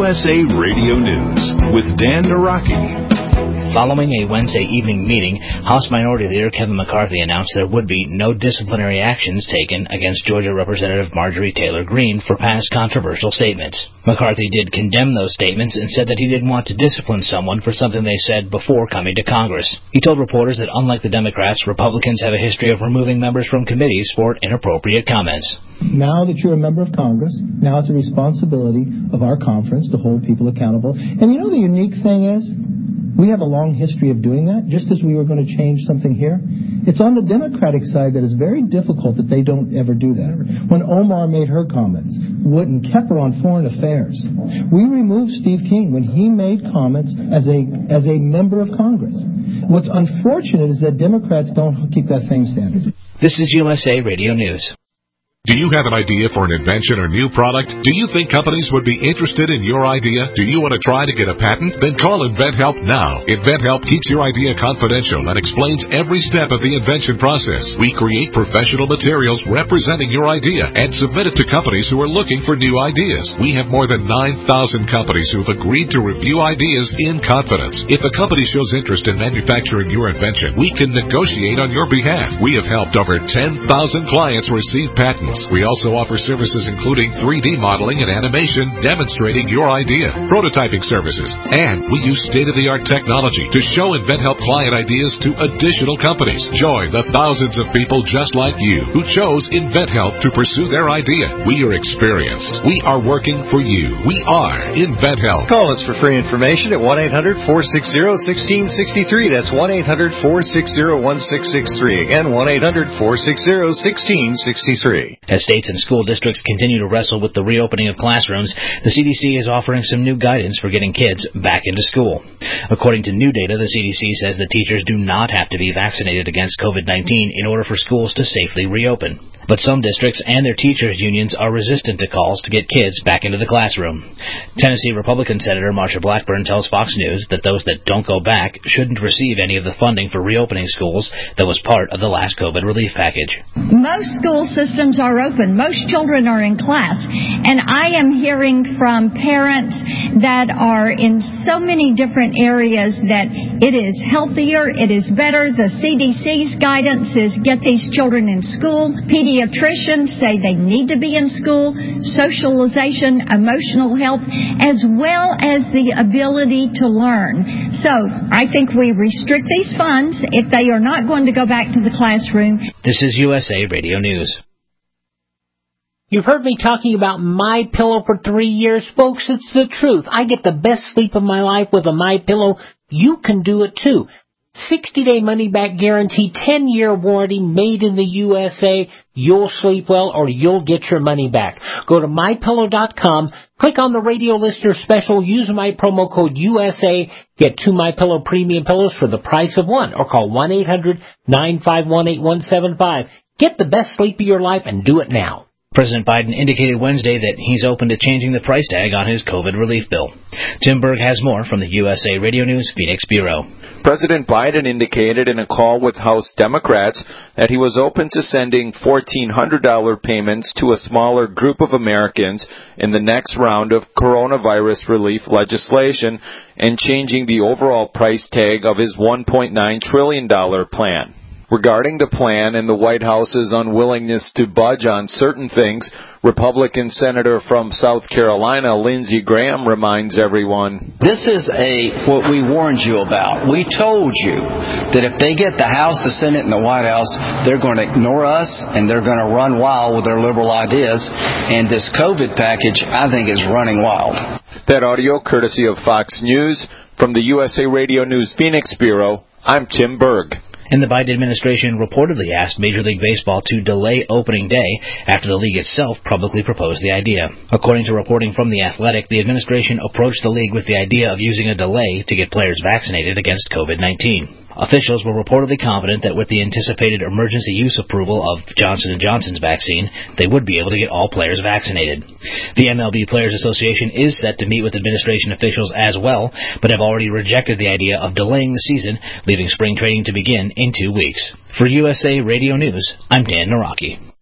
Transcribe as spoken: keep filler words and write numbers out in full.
S A Radio News with Dan Naraki. Following a Wednesday evening meeting, House Minority Leader Kevin McCarthy announced there would be no disciplinary actions taken against Georgia Representative Marjorie Taylor Greene for past controversial statements. McCarthy did condemn those statements and said that he didn't want to discipline someone for something they said before coming to Congress. He told reporters that unlike the Democrats, Republicans have a history of removing members from committees for inappropriate comments. Now that you're a member of Congress, now it's a responsibility of our conference to hold people accountable. And you know the unique thing is? We have a long history of doing that, just as we were going to change something here. It's on the Democratic side that it's very difficult that they don't ever do that. When Omar made her comments, Wooden kept her on foreign affairs. We removed Steve King when he made comments as a as a member of Congress. What's unfortunate is that Democrats don't keep that same standard. This is U S A Radio News. Do you have an idea for an invention or new product? Do you think companies would be interested in your idea? Do you want to try to get a patent? Then call InventHelp now. InventHelp keeps your idea confidential and explains every step of the invention process. We create professional materials representing your idea and submit it to companies who are looking for new ideas. We have more than nine thousand companies who have agreed to review ideas in confidence. If a company shows interest in manufacturing your invention, we can negotiate on your behalf. We have helped over ten thousand clients receive patents. We also offer services including three D modeling and animation demonstrating your idea, prototyping services, and we use state-of-the-art technology to show InventHelp client ideas to additional companies. Join the thousands of people just like you who chose InventHelp to pursue their idea. We are experienced. We are working for you. We are InventHelp. Call us for free information at one eight hundred, four six zero, one six six three. That's one eight hundred, four six zero, one six six three. Again, one eight hundred, four six zero, one six six three. As states and school districts continue to wrestle with the reopening of classrooms, the C D C is offering some new guidance for getting kids back into school. According to new data, the C D C says that teachers do not have to be vaccinated against COVID nineteen in order for schools to safely reopen. But some districts and their teachers' unions are resistant to calls to get kids back into the classroom. Tennessee Republican Senator Marsha Blackburn tells Fox News that those that don't go back shouldn't receive any of the funding for reopening schools that was part of the last COVID relief package. Most school systems are open. Most children are in class. And I am hearing from parents that are in so many different areas that it is healthier, it is better. The C D C's guidance is get these children in school. Pediatricians say they need to be in school, socialization, emotional health, as well as the ability to learn. So I think we restrict these funds if they are not going to go back to the classroom. This is U S A Radio News. You've heard me talking about MyPillow for three years, folks. It's the truth. I get the best sleep of my life with a MyPillow. You can do it too. sixty-day money-back guarantee, ten-year warranty, made in the U S A. You'll sleep well or you'll get your money back. Go to my pillow dot com, click on the radio listener special, use my promo code U S A, get two MyPillow premium pillows for the price of one, or call one eight hundred, nine five one, eight one seven five. Get the best sleep of your life and do it now. President Biden indicated Wednesday that he's open to changing the price tag on his COVID relief bill. Tim Berg has more from the U S A Radio News Phoenix Bureau. President Biden indicated in a call with House Democrats that he was open to sending fourteen hundred dollars payments to a smaller group of Americans in the next round of coronavirus relief legislation and changing the overall price tag of his one point nine trillion dollars plan. Regarding the plan and the White House's unwillingness to budge on certain things, Republican Senator from South Carolina, Lindsey Graham, reminds everyone, this is a what we warned you about. We told you that if they get the House, the Senate, and the White House, they're going to ignore us and they're going to run wild with their liberal ideas. And this COVID package, I think, is running wild. That audio courtesy of Fox News. From the U S A Radio News Phoenix Bureau, I'm Tim Berg. And the Biden administration reportedly asked Major League Baseball to delay opening day after the league itself publicly proposed the idea. According to reporting from The Athletic, the administration approached the league with the idea of using a delay to get players vaccinated against COVID nineteen. Officials were reportedly confident that with the anticipated emergency use approval of Johnson and Johnson's vaccine, they would be able to get all players vaccinated. The M L B Players Association is set to meet with administration officials as well, but have already rejected the idea of delaying the season, leaving spring training to begin in two weeks. For U S A Radio News, I'm Dan Naraki.